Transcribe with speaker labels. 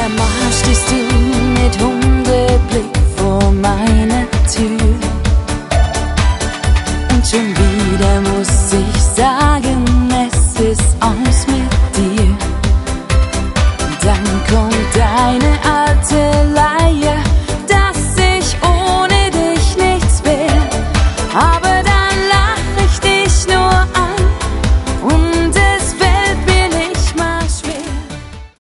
Speaker 1: Mal stehst du mit Hundeblick vor meiner Tür. Und schon wieder muss ich sagen, es ist aus mit dir. Dann kommt deine alte Leier, dass ich ohne dich nichts wär. Aber